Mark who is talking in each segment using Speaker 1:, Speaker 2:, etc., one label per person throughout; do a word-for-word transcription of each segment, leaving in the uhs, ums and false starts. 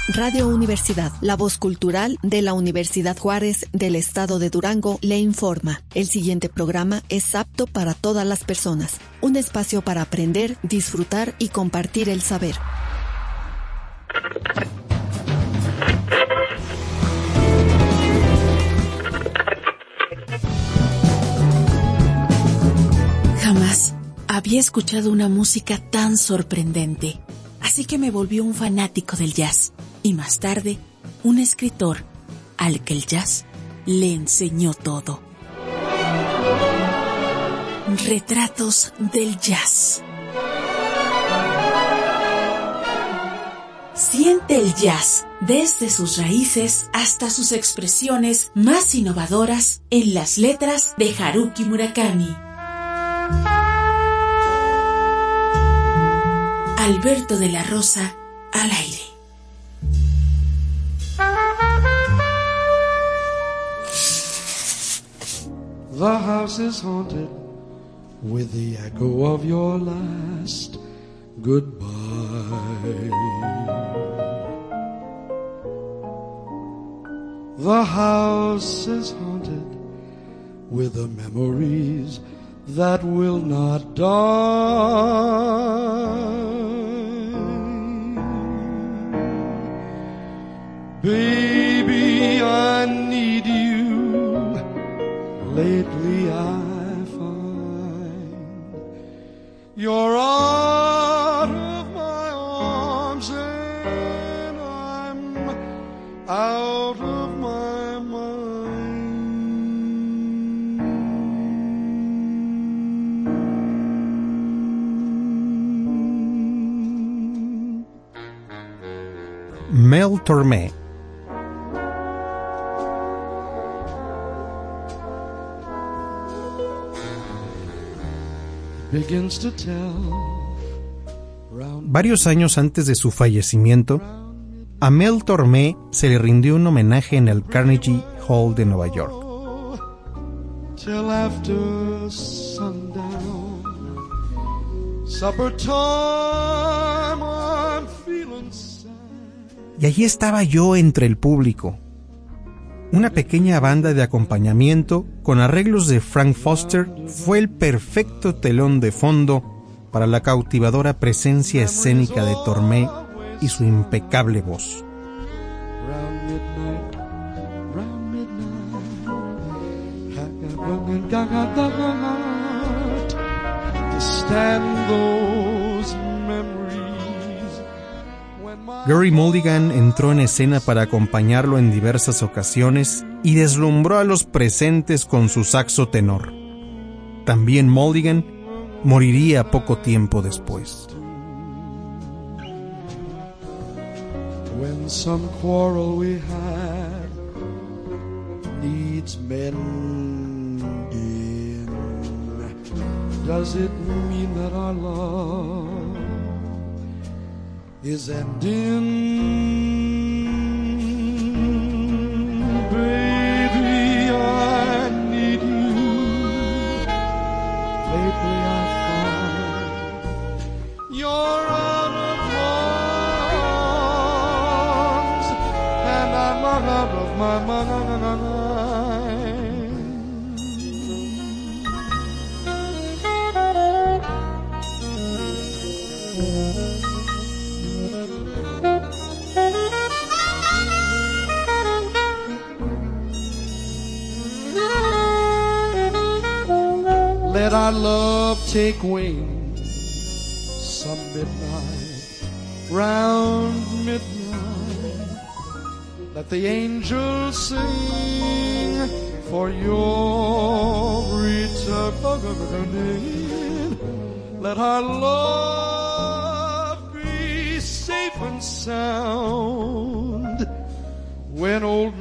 Speaker 1: Radio Universidad, la voz cultural de la Universidad Juárez del Estado de Durango, le informa. El siguiente programa es apto para todas las personas. Un espacio para aprender, disfrutar y compartir el saber.
Speaker 2: Jamás había escuchado una música tan sorprendente, así que me volví un fanático del jazz y más tarde un escritor al que el jazz le enseñó todo. Retratos del jazz. Siente el jazz desde sus raíces hasta sus expresiones más innovadoras en las letras de Haruki Murakami. Alberto de la Rosa al aire.
Speaker 3: The house is haunted with the echo of your last goodbye. The house is haunted with the memories that will not die. Baby, I need you. Lately I find you're out of my arms and I'm out of my mind.
Speaker 4: Mel Tormé. Varios años antes de su fallecimiento, a Mel Tormé se le rindió un homenaje en el Carnegie Hall de Nueva York. Y allí estaba yo entre el público. Una pequeña banda de acompañamiento con arreglos de Frank Foster fue el perfecto telón de fondo para la cautivadora presencia escénica de Tormé y su impecable voz. Gerry Mulligan entró en escena para acompañarlo en diversas ocasiones y deslumbró a los presentes con su saxo tenor. También Mulligan moriría poco tiempo después.
Speaker 3: When some quarrel we had needs mending, does it mean that our love is ending? Baby, I need you. Lately I find you're out of my arms and I'm out of my mind. Let our love take wing some midnight, round midnight. Let the angels sing for your return. Let our love be safe and sound when old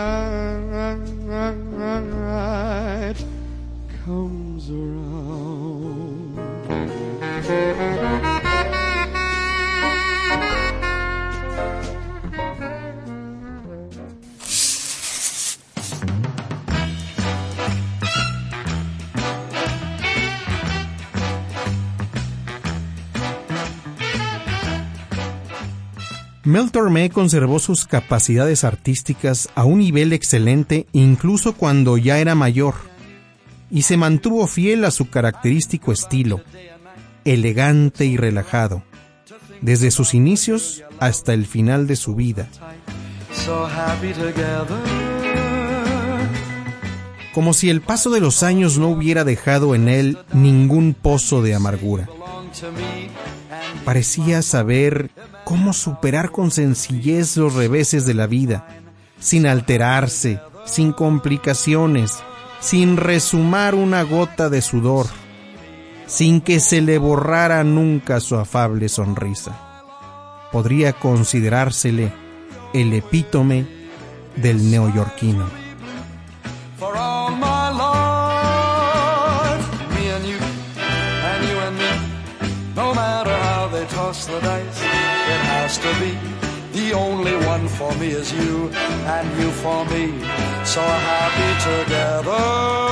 Speaker 3: midnight comes around.
Speaker 4: Mel Tormé conservó sus capacidades artísticas a un nivel excelente incluso cuando ya era mayor, y se mantuvo fiel a su característico estilo, elegante y relajado, desde sus inicios hasta el final de su vida. Como si el paso de los años no hubiera dejado en él ningún pozo de amargura. Parecía saber cómo superar con sencillez los reveses de la vida, sin alterarse, sin complicaciones, sin resumar una gota de sudor, sin que se le borrara nunca su afable sonrisa. Podría considerársele el epítome del neoyorquino.
Speaker 3: For all my life, me and you, and you and me, no matter how they toss the dice, it has to be. The only one for me is you, and you for me, so happy together.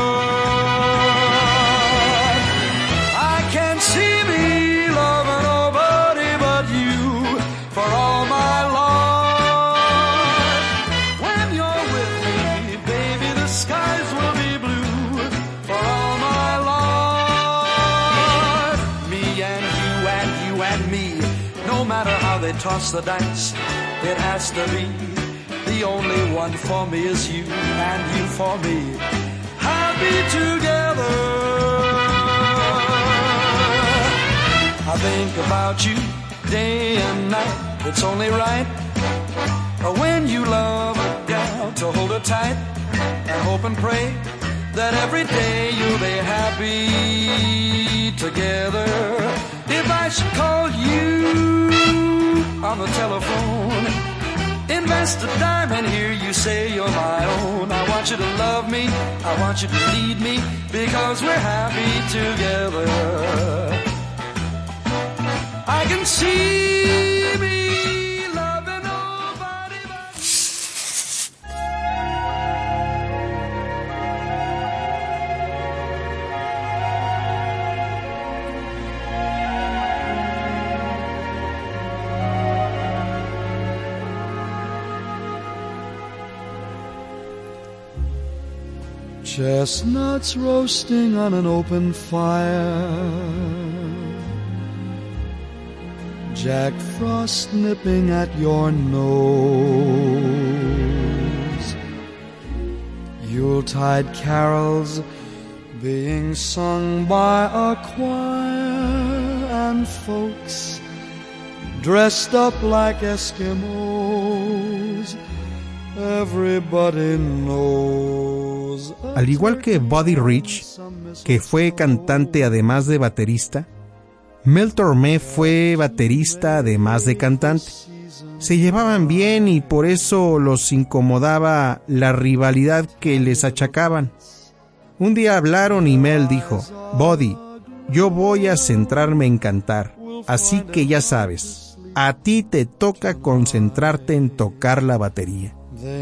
Speaker 3: I can't see me loving nobody but you, for all my life. When you're with me, baby, the skies will be blue, for all my life. Me and you and you and me, no matter how they toss the dice, it has to be. The only one for me is you, and you for me, happy together. I think about you day and night. It's only right when you love a gal to hold her tight and hope and pray that every day you'll be happy together. If I should call you on the telephone, invest a dime and hear you say you're my own, I want you to love me, I want you to need me, because we're happy together. I can see me loving nobody but chestnuts roasting on an open fire, Jack Frost nipping at your nose, Yuletide carols being sung by a choir, and folks dressed up like Eskimos. Everybody knows.
Speaker 4: Al igual que Buddy Rich, que fue cantante además de baterista, Mel Tormé fue baterista además de cantante. Se llevaban bien y por eso los incomodaba la rivalidad que les achacaban. Un día hablaron y Mel dijo: Buddy, yo voy a centrarme en cantar, así que ya sabes, a ti te toca concentrarte en tocar la batería.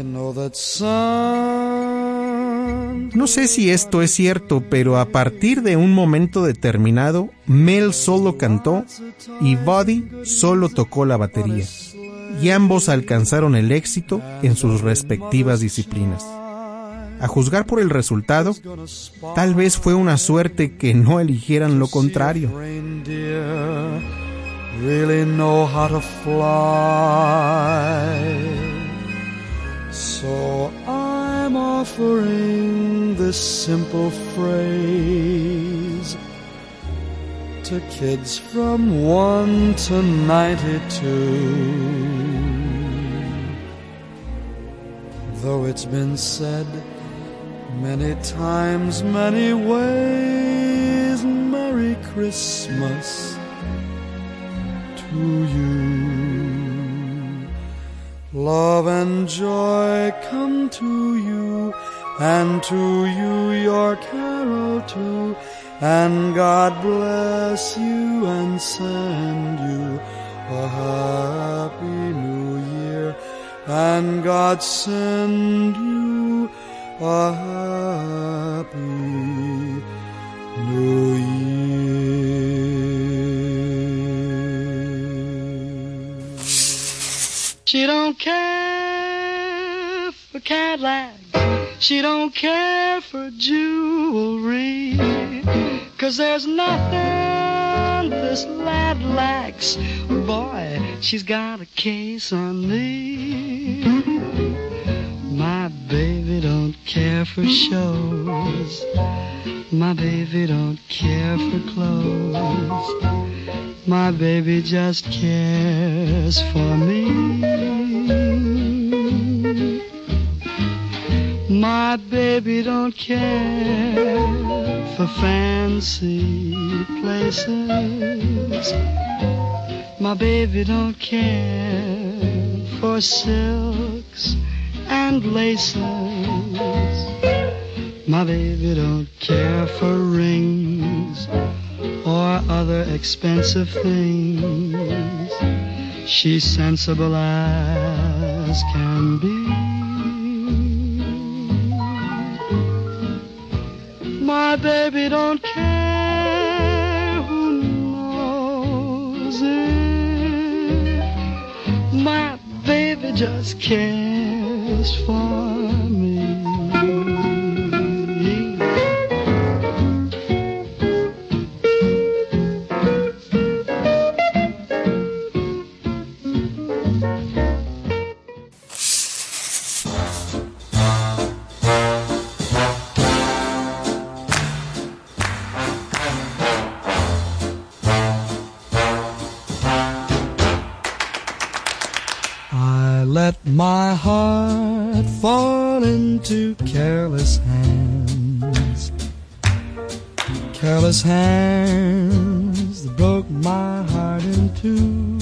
Speaker 4: No sé si esto es cierto, pero a partir de un momento determinado, Mel solo cantó y Buddy solo tocó la batería, y ambos alcanzaron el éxito en sus respectivas disciplinas. A juzgar por el resultado, tal vez fue una suerte que no eligieran lo contrario.
Speaker 3: So I'm offering this simple phrase to kids from one to ninety-two. Though it's been said many times, many ways, Merry Christmas to you. Love and joy come to you, and to you your carol too, and God bless you and send you a happy new year, and God send you a happy new year. She don't care for Cadillacs. She don't care for jewelry. 'Cause there's nothing this lad lacks. Boy, she's got a case on me. My baby don't care for shows. My baby don't care for clothes. My baby just cares for me. My baby don't care for fancy places. My baby don't care for silks and laces. My baby don't care for rings or other expensive things. She's sensible as can be. My baby don't care who knows it. My baby just cares for me. Let my heart fall into careless hands. Careless hands that broke my heart in two.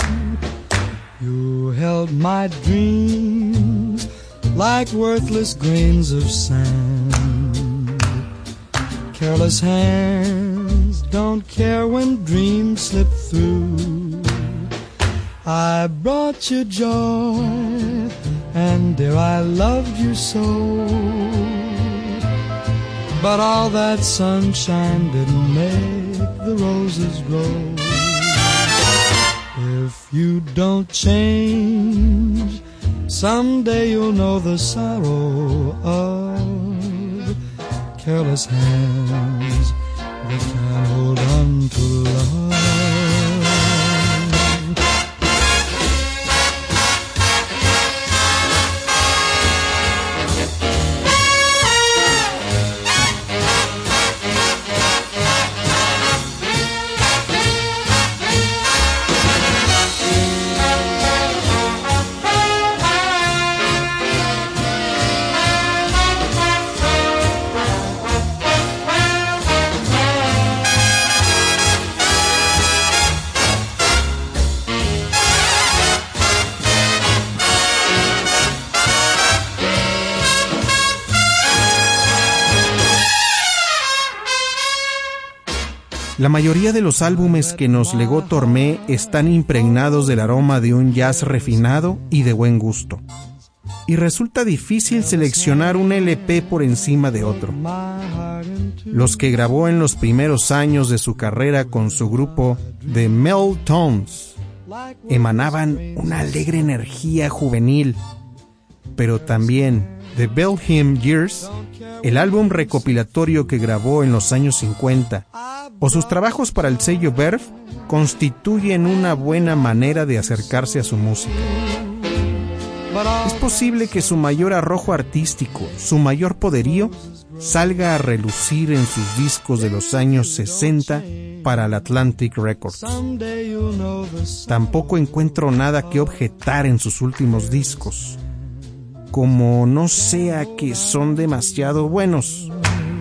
Speaker 3: You held my dreams like worthless grains of sand. Careless hands don't care when dreams slip through. I brought you joy, and dear, I loved you so. But all that sunshine didn't make the roses grow. If you don't change, someday you'll know the sorrow of careless hands that can't hold on to love.
Speaker 4: La mayoría de los álbumes que nos legó Tormé están impregnados del aroma de un jazz refinado y de buen gusto. Y resulta difícil seleccionar un L P por encima de otro. Los que grabó en los primeros años de su carrera con su grupo The Meltones emanaban una alegre energía juvenil, pero también The Belgium Years, el álbum recopilatorio que grabó en los años cincuenta, o sus trabajos para el sello Verve, constituyen una buena manera de acercarse a su música. Es posible que su mayor arrojo artístico, su mayor poderío, salga a relucir en sus discos de los años sesenta para el Atlantic Records. Tampoco encuentro nada que objetar en sus últimos discos, como no sea que son demasiado buenos.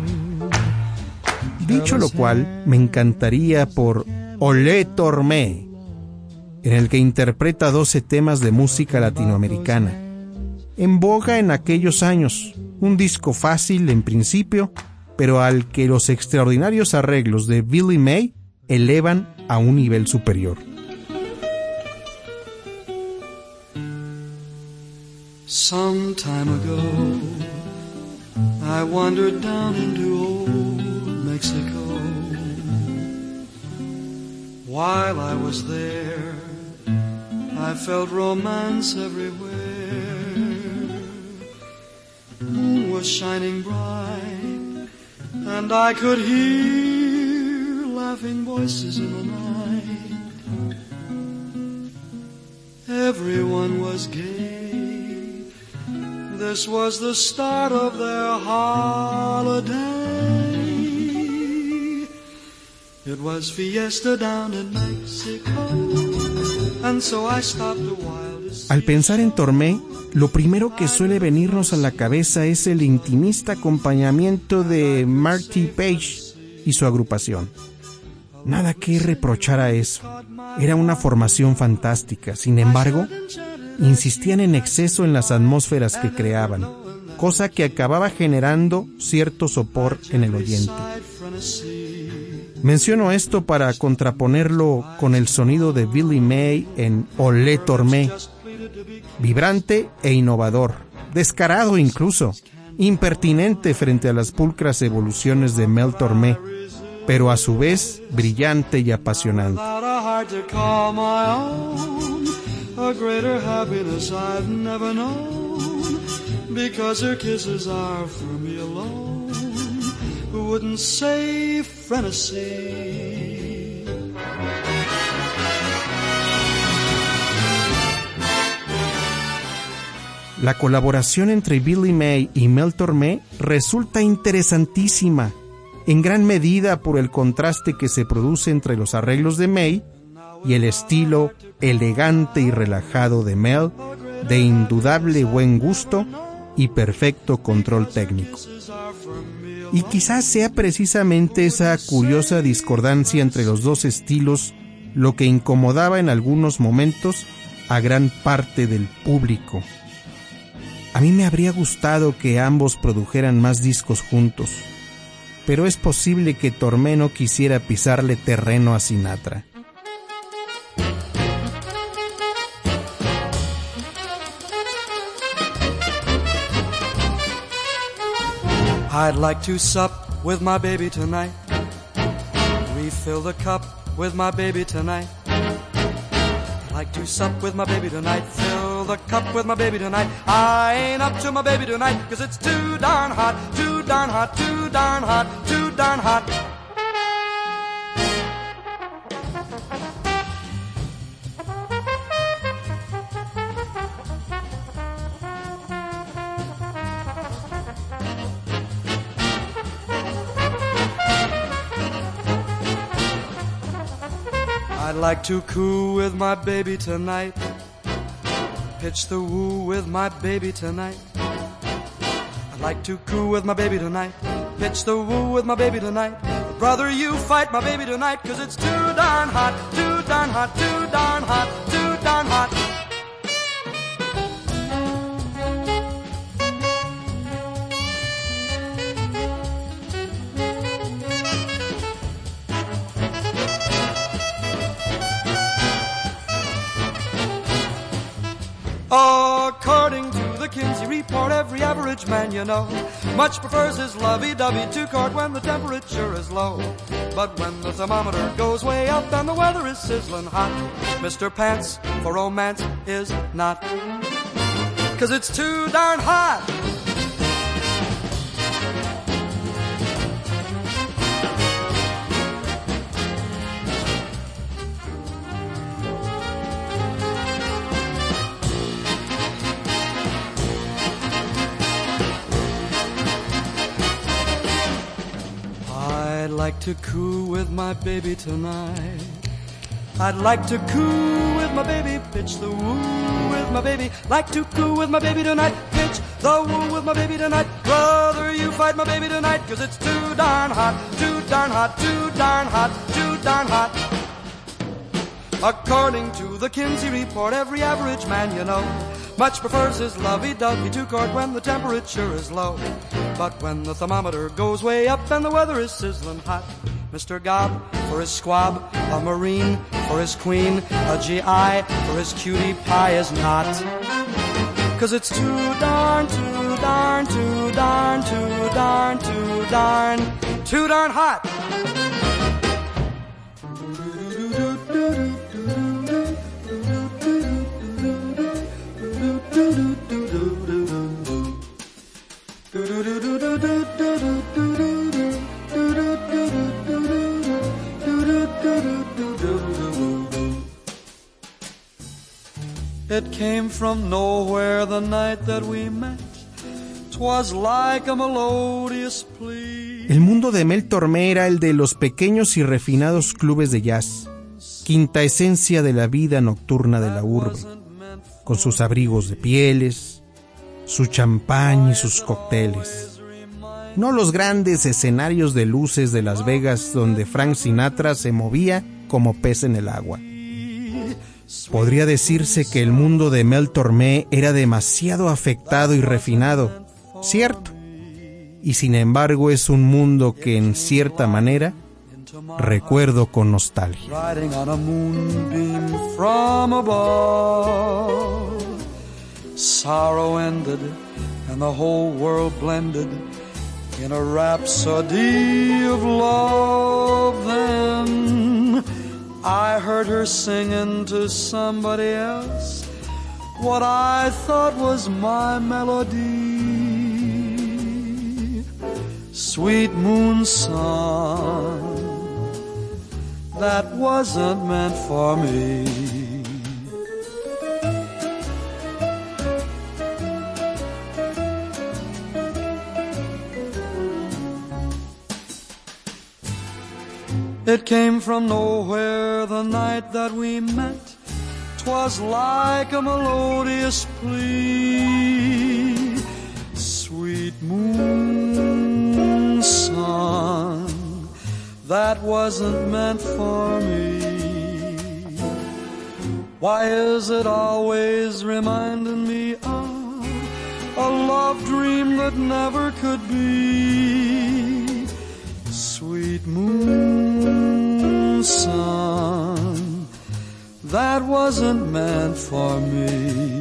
Speaker 4: Dicho lo cual, me encantaría por Olé Tormé, en el que interpreta doce temas de música latinoamericana, en boga en aquellos años, un disco fácil en principio, pero al que los extraordinarios arreglos de Billy May elevan a un nivel superior.
Speaker 3: Some time ago, I wandered down into old Mexico. While I was there, I felt romance everywhere. Moon was shining bright, and I could hear laughing voices in the night. Everyone was gay. This was the start of their holiday. It was fiesta down in Mexico, and so I stopped a while to see.
Speaker 4: Al pensar en Tormé, lo primero que suele venirnos a la cabeza es el intimista acompañamiento de Marty Page y su agrupación. Nada que reprochar a eso. Era una formación fantástica. Sin embargo, insistían en exceso en las atmósferas que creaban, cosa que acababa generando cierto sopor en el oyente. Menciono esto para contraponerlo con el sonido de Billy May en Olé Tormé. Vibrante e innovador, descarado incluso, impertinente frente a las pulcras evoluciones de Mel Tormé, pero a su vez brillante y apasionante.
Speaker 3: A greater happiness I've never known, because her kisses are for me alone. Who wouldn't say frenesí?
Speaker 4: La colaboración entre Billy May y Mel Tormé resulta interesantísima, en gran medida por el contraste que se produce entre los arreglos de May y el estilo elegante y relajado de Mel, de indudable buen gusto y perfecto control técnico. Y quizás sea precisamente esa curiosa discordancia entre los dos estilos lo que incomodaba en algunos momentos a gran parte del público. A mí me habría gustado que ambos produjeran más discos juntos, pero es posible que Tormé no quisiera pisarle terreno a Sinatra.
Speaker 3: I'd like to sup with my baby tonight. Refill the cup with my baby tonight. I'd like to sup with my baby tonight. Fill the cup with my baby tonight. I ain't up to my baby tonight, 'cause it's too darn hot, too darn hot, too darn hot, too darn hot. I'd like to coo with my baby tonight. Pitch the woo with my baby tonight. I'd like to coo with my baby tonight. Pitch the woo with my baby tonight. Brother, you fight my baby tonight, 'cause it's too darn hot, too darn hot, too darn hot, too darn hot. According to the Kinsey report, every average man you know much prefers his lovey-dovey two-quart when the temperature is low. But when the thermometer goes way up and the weather is sizzling hot, Mister Pants for romance is not, 'cause it's too darn hot. I'd like to coo with my baby tonight. I'd like to coo with my baby, pitch the woo with my baby. Like to coo with my baby tonight, pitch the woo with my baby tonight. Brother, you fight my baby tonight, 'cause it's too darn hot, too darn hot, too darn hot, too darn hot. According to the Kinsey report, every average man you know much prefers his lovey-dovey two-quart when the temperature is low. But when the thermometer goes way up and the weather is sizzling hot, Mister Gob for his squab, a Marine for his queen, a G I for his cutie pie is not, 'cause it's too darn, too darn, too darn, too darn, too darn, too darn hot. It came from nowhere the night that we met. 'Twas like a melodious plea.
Speaker 4: El mundo de Mel Tormé era el de los pequeños y refinados clubes de jazz, quinta esencia de la vida nocturna de la urbe, con sus abrigos de pieles, su champán y sus cócteles. No los grandes escenarios de luces de Las Vegas donde Frank Sinatra se movía como pez en el agua. Podría decirse que el mundo de Mel Tormé era demasiado afectado y refinado, cierto, y sin embargo es un mundo que en cierta manera recuerdo con nostalgia.
Speaker 3: Riding on a moonbeam from above, sorrow ended and the whole world blended in a rhapsody of love. Then I heard her singing to somebody else what I thought was my melody. Sweet moon song that wasn't meant for me. It came from nowhere the night that we met. 'Twas like a melodious plea. Sweet moon song that wasn't meant for me. Why is it always reminding me of a love dream that never could be? Sweet moon song that wasn't meant for me.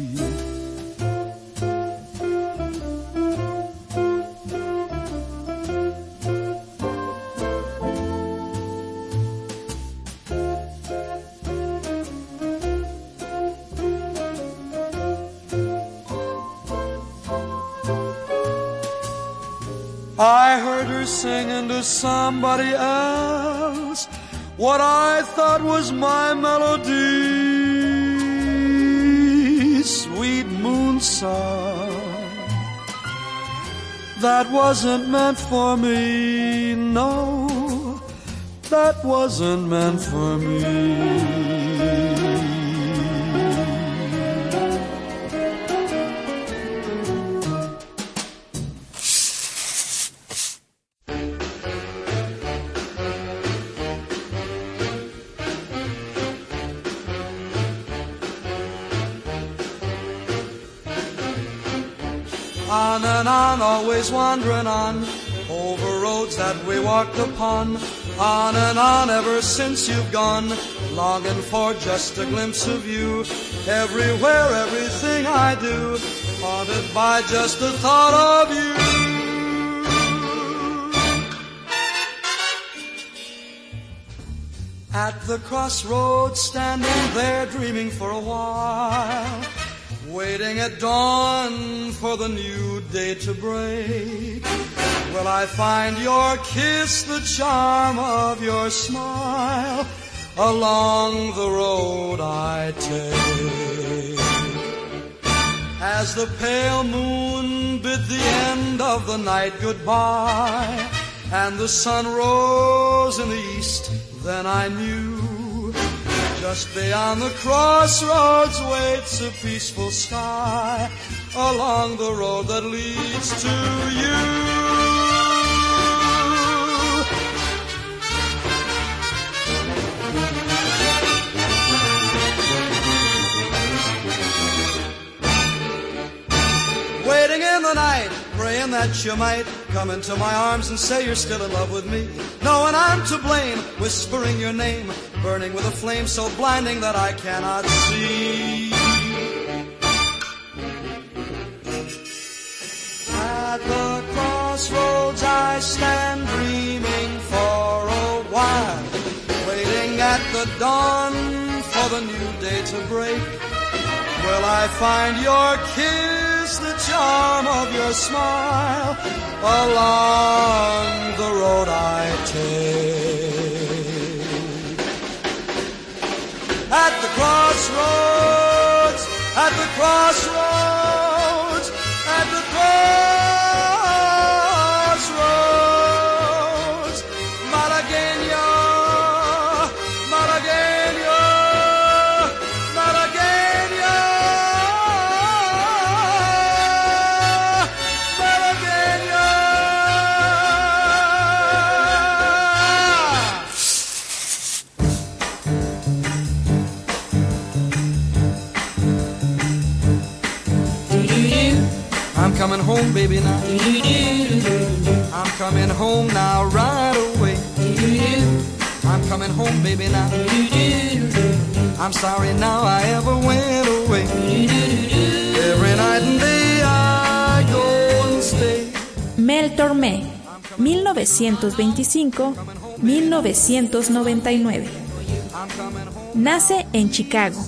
Speaker 3: I heard her singing to somebody else what I thought was my melody. Sweet moon song that wasn't meant for me. No, that wasn't meant for me. On and on, always wandering on, over roads that we walked upon. On and on, ever since you've gone, longing for just a glimpse of you. Everywhere, everything I do, haunted by just the thought of you. At the crossroads, standing there, dreaming for a while, waiting at dawn for the new day to break. Will I find your kiss, the charm of your smile, along the road I take? As the pale moon bid the end of the night goodbye, and the sun rose in the east, then I knew just beyond the crossroads waits a peaceful sky, along the road that leads to you. Waiting in the night, praying that you might come into my arms and say you're still in love with me, knowing I'm to blame, whispering your name, burning with a flame so blinding that I cannot see. At the crossroads I stand dreaming for a while, waiting at the dawn for the new day to break. Will I find your kiss, the charm of your smile, along the road I take? At the crossroads crossroads, at the crossroads, Malagueña, Malagueña, Malagueña, Malagueña. I'm coming home, baby, now. I'm coming home now, right away. I'm coming home, baby, now. I'm sorry now I ever went away. Every night and day I go and stay.
Speaker 5: Mel Tormé, mil novecientos veinticinco a mil novecientos noventa y nueve. Nace en Chicago.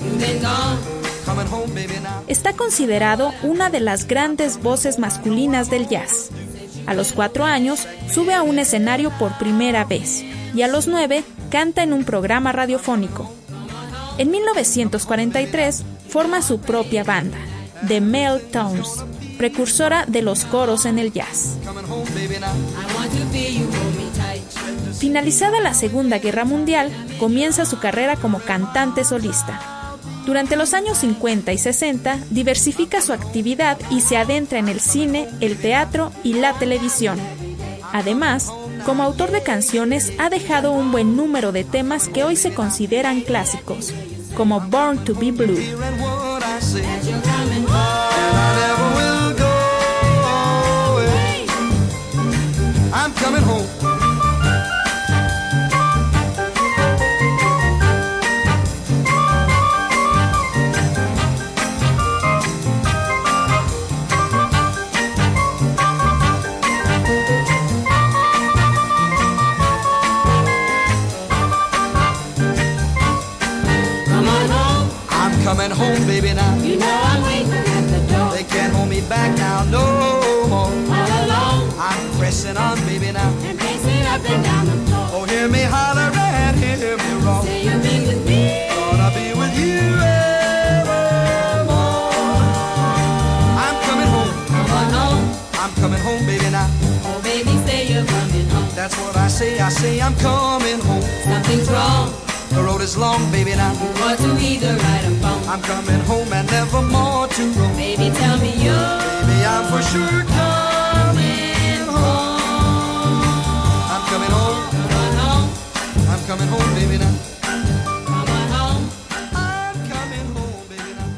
Speaker 5: Está considerado una de las grandes voces masculinas del jazz. A los cuatro años sube a un escenario por primera vez y a los nueve canta en un programa radiofónico. En mil novecientos cuarenta y tres forma su propia banda, The Mel Tones, precursora de los coros en el jazz. Finalizada la Segunda Guerra Mundial, comienza su carrera como cantante solista. Durante los años cincuenta y sesenta, diversifica su actividad y se adentra en el cine, el teatro y la televisión. Además, como autor de canciones, ha dejado un buen número de temas que hoy se consideran clásicos, como Born to be Blue.
Speaker 3: Coming home, baby, now.
Speaker 6: You know I'm waiting at the door.
Speaker 3: They can't hold me back now, no more.
Speaker 6: All alone.
Speaker 3: I'm pressing on, baby, now.
Speaker 6: And pacing up and down the floor.
Speaker 3: Oh, hear me holler and hear me roar.
Speaker 6: Say you'll be with me.
Speaker 3: Gonna be with you evermore. I'm coming home.
Speaker 6: Come on home.
Speaker 3: I'm coming home, baby, now.
Speaker 6: Oh, baby, say you're coming home.
Speaker 3: That's what I say, I say I'm coming home.
Speaker 6: Something's wrong.
Speaker 3: The road is long, baby, now.
Speaker 6: You ought to either right or wrong.
Speaker 3: I'm coming home and never more to roam.
Speaker 6: Baby, tell me you're
Speaker 3: Baby, I'm for sure coming home. I'm coming home.
Speaker 6: Come on home.
Speaker 3: I'm coming home, baby, now.
Speaker 6: Come on home.
Speaker 3: I'm coming home, baby, now.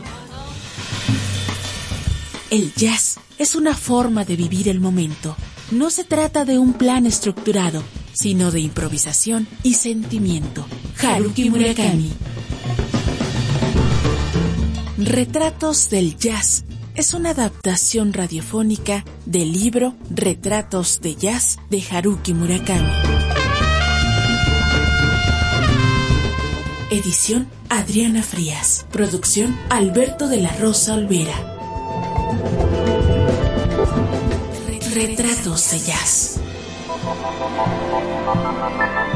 Speaker 2: El jazz es una forma de vivir el momento. No se trata de un plan estructurado, sino de improvisación y sentimiento. Haruki Murakami. Retratos del Jazz es una adaptación radiofónica del libro Retratos de Jazz de Haruki Murakami. Edición Adriana Frías. Producción Alberto de la Rosa Olvera. Retratos de Jazz.